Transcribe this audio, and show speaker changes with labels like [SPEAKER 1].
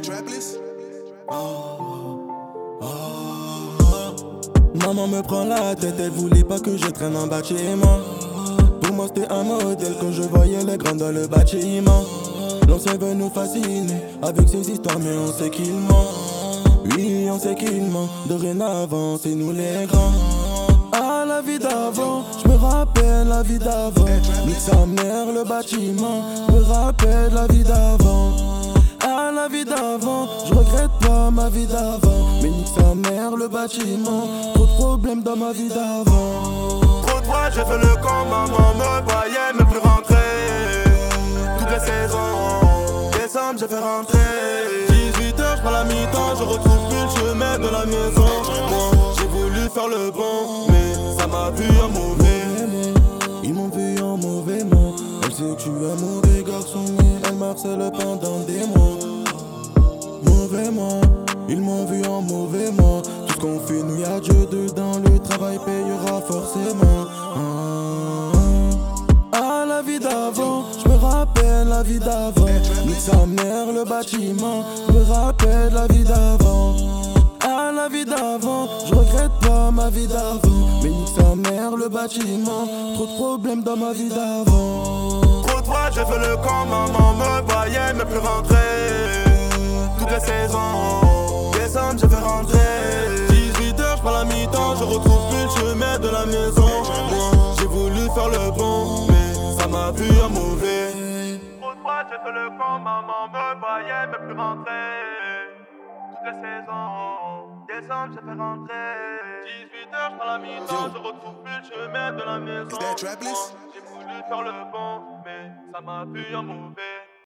[SPEAKER 1] Maman me prend la tête, elle voulait pas que je traîne en bâtiment. Pour moi c'était un modèle quand je voyais les grands dans le bâtiment. L'ancien veut nous fasciner avec ses histoires mais on sait qu'il ment. Oui on sait qu'il ment, dorénavant c'est nous les grands. Ah la vie d'avant, je me rappelle la vie d'avant. Nique sa mère le bâtiment, je me rappelle la vie d'avant. Ah la vie d'avant, je regrette pas ma vie d'avant. Mais nique sa mère le bâtiment, trop de problèmes dans ma vie d'avant.
[SPEAKER 2] Trop de fois j'ai fait le camp, maman me voyait mais plus rentrer. Toutes les saisons, décembre j'ai fait rentrer. 18h je prends la mi-temps, je retrouve plus le chemin de la maison. Moi j'ai voulu faire le bon, mais ça m'a vu en mauvais.
[SPEAKER 1] Ils m'ont vu en mauvais mot. Elle sait que je suis un mauvais garçon, mais elle m'harcèle pendant des mois. Mauvais mois, ils m'ont vu en mauvais mois. Tout ce qu'on fait, nous y'a Dieu dedans. Le travail payera forcément. Ah la vie d'avant, je me rappelle la vie d'avant. Nique sa mère le bâtiment, je me rappelle la vie d'avant. Ah la vie d'avant, je regrette pas ma vie d'avant. Mais nique sa mère le bâtiment, trop de problèmes dans ma vie d'avant.
[SPEAKER 2] Trop de fois j'ai fait le camp, maman me voyait mais plus rentrer. Toutes les saisons, décembre j'ai fait rentrer. 18h je prends la mi-temps, je retrouve plus le chemin de la maison. Moi j'ai voulu faire le bon, mais ça m'a vu en mauvais. Trop de fois j'ai fait le camp, maman me voyait mais plus rentrer. Toutes les saisons, décembre j'ai fait rentrer. 18h je prends la mi-temps, je retrouve plus le chemin de la maison. Moi j'ai voulu faire le bon, mais ça m'a vu en mauvais.